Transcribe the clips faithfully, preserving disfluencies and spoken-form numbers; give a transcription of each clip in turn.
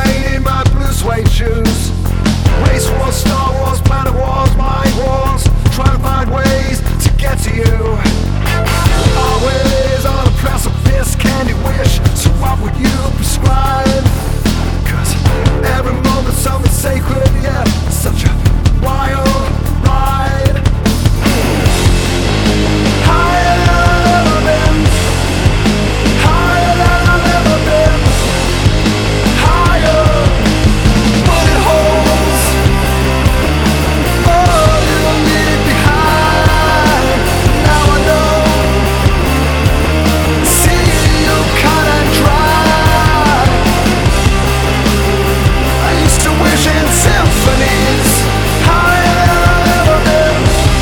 train in my blue suede shoes. Race wars, Star Wars, planet wars, mind wars, trying to find ways to get to you. Always on a precipice, candy wish. So what would you prescribe? Cause every moment's something sacred, yeah. Such a wild ride. Higher than I've ever been. Higher than I've ever been. Higher. Bullet holes. Oh, you don't leave me behind. Now I know. See you cut and dry. I used to wish in symphonies. Higher than I've ever been.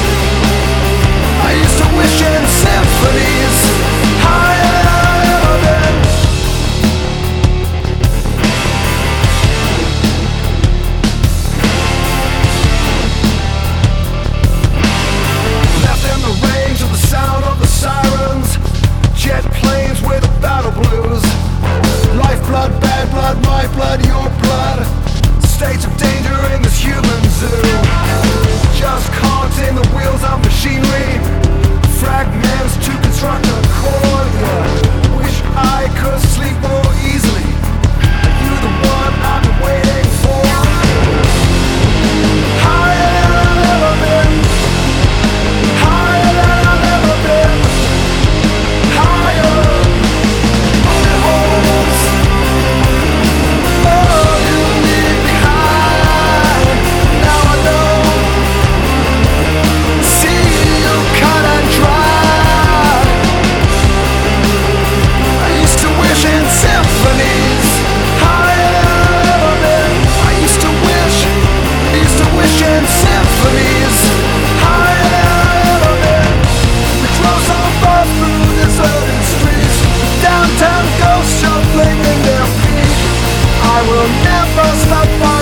I used to wish in symphonies. Higher than I've ever been. Left in the range of the sound of the sirens. Jet planes with the battle blues. Lifeblood, bad blood, my blood, your blood. States of danger in this human zoo. Just caught in the wheels of machinery. Fragments to construct a core. Yeah. Wish I could sleep more easily. Are you the one I've been waiting for? Higher than I've ever been. Higher than I've ever been. Higher. Bullet holes. Oh, you leave behind. Now I know. See you cut and dry. I used to wish in symphonies. Higher than I've ever been. I used to wish. I used to wish in symphonies. Higher than I've ever been. We drove so far through deserted streets. Downtown ghosts shuffling in their feet. I will never stop.